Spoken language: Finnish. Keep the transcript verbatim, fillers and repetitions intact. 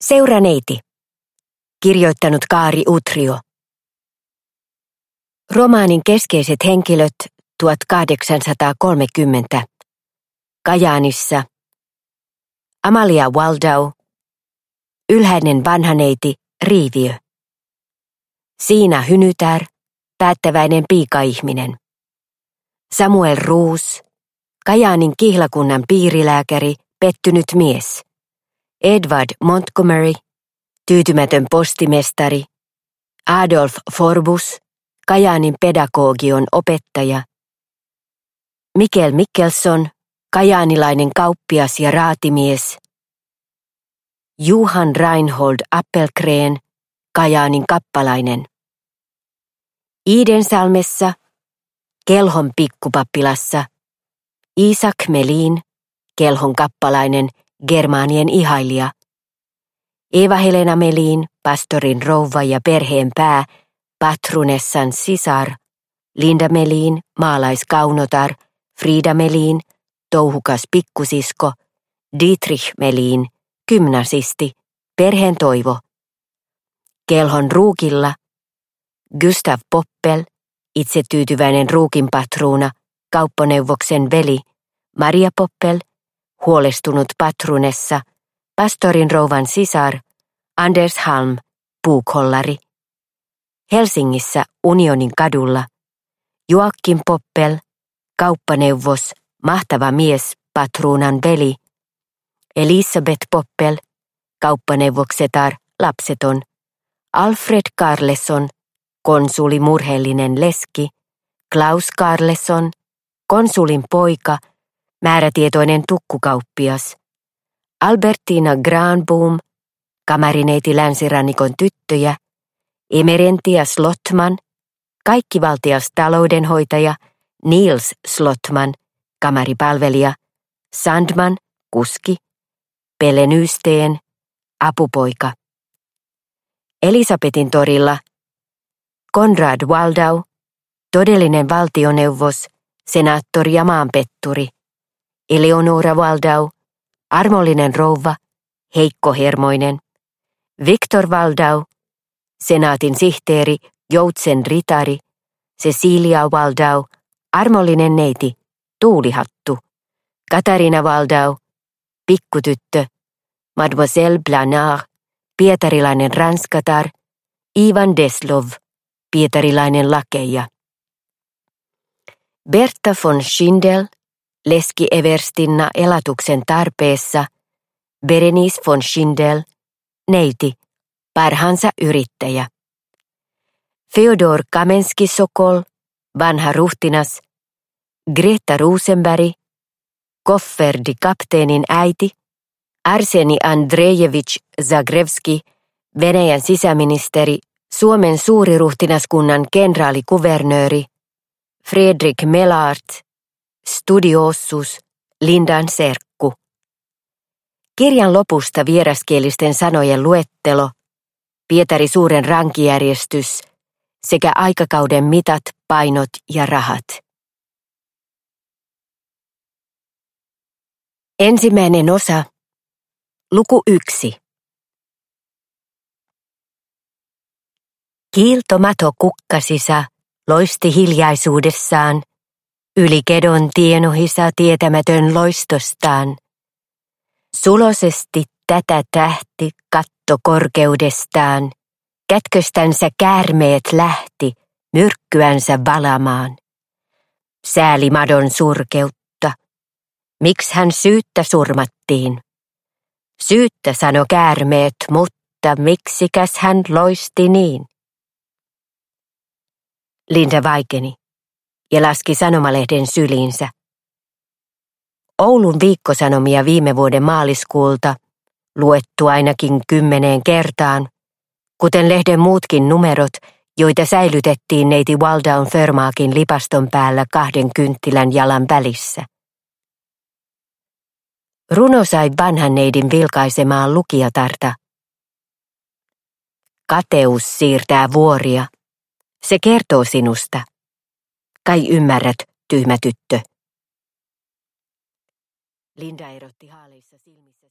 Seuraneiti. Kirjoittanut Kaari Utrio. Romaanin keskeiset henkilöt tuhatkahdeksansataakolmekymmentä. Kajaanissa. Amalia Waldau. Ylhäinen vanhaneiti Riiviö. Siina Hynytär, päättäväinen piikaihminen. Samuel Roos, Kajaanin kihlakunnan piirilääkäri, pettynyt mies. Edward Montgomery, tyytymätön postimestari. Adolf Forbus, Kajaanin pedagogion opettaja. Mikkel Mikkelson, kajaanilainen kauppias ja raatimies. Johan Reinhold Appelgren, Kajaanin kappalainen. Iidensalmessa, Kelhon pikkupappilassa, Isak Melin, Kelhon kappalainen, germaanien ihailija. Eva-Helena Melin, pastorin rouva ja perheen pää, patrunessan sisar. Linda Melin, maalaiskaunotar. Frida Melin, touhukas pikkusisko. Dietrich Melin, gymnasisti, perheen toivo. Kelhon ruukilla, Gustav Poppel, itsetyytyväinen ruukinpatruuna, kauppaneuvoksen veli. Maria Poppel, huolestunut patrunessa, pastorin rouvan sisar. Anders Halm, puukhollari. Helsingissä Unionin kadulla, Joakim Poppel, kauppaneuvos, mahtava mies, patruunan veli. Elisabeth Poppel, kauppaneuvoksetar, lapseton. Alfred Karlesson, konsuli murheellinen leski. Klaus Karlesson, konsulin poika, määrätietoinen tukkukauppias. Albertina Granboom, kamarineiti länsirannikon tyttöjä. Emerentia Slottman, kaikkivaltias taloudenhoitaja. Niels Slottman, kamaripalvelija. Sandman, kuski. Pelle Nysteen, apupoika. Elisabetin torilla, Konrad Waldau, todellinen valtioneuvos, senaattori ja maanpetturi. Eleonora Waldau, armollinen rouva, heikkohermoinen. Viktor Waldau, senaatin sihteeri, joutsen ritari. Cecilia Waldau, armollinen neiti, tuulihattu. Katarina Waldau, pikkutyttö. Mademoiselle Blanard, pietarilainen ranskatar. Ivan Deslov, pietarilainen lakeija. Berta von Schindel, leski Everstinna elatuksen tarpeessa. Berenice von Schindel, neiti, parhaansa yrittäjä. Feodor Kamenski-Sokol, vanha ruhtinas. Greta Rosenberg, Kofferdi kapteenin äiti. Arseni Andrejevich Zagrebski, Venäjän sisäministeri, Suomen suuriruhtinaskunnan kenraalikuvernööri. Fredrik Melart, studiosus, Lindan serkku. Kirjan lopusta vieraskielisten sanojen luettelo, Pietari suuren rankijärjestys sekä aikakauden mitat, painot ja rahat. Ensimmäinen osa. Luku yksi. Kiiltomato kukkasisa loisti hiljaisuudessaan, yli kedon tienohisa tietämätön loistostaan. Sulosesti tätä tähti katto korkeudestaan, kätköstänsä käärmeet lähti myrkkyänsä valamaan. Sääli madon surkeutta, miksi hän syyttä surmattiin? Syyttä sano käärmeet, mutta miksikäs hän loisti niin? Linda vaikeni ja laski sanomalehden syliinsä. Oulun viikkosanomia viime vuoden maaliskuulta, luettu ainakin kymmeneen kertaan, kuten lehden muutkin numerot, joita säilytettiin neiti Waldaun Förmaakin lipaston päällä kahden kynttilän jalan välissä. Runo sai vanhan neidin vilkaisemaan lukijatarta. Kateus siirtää vuoria. Se kertoo sinusta. Kai ymmärrät, tyhmä tyttö. Linda erotti haaleissa silmissä.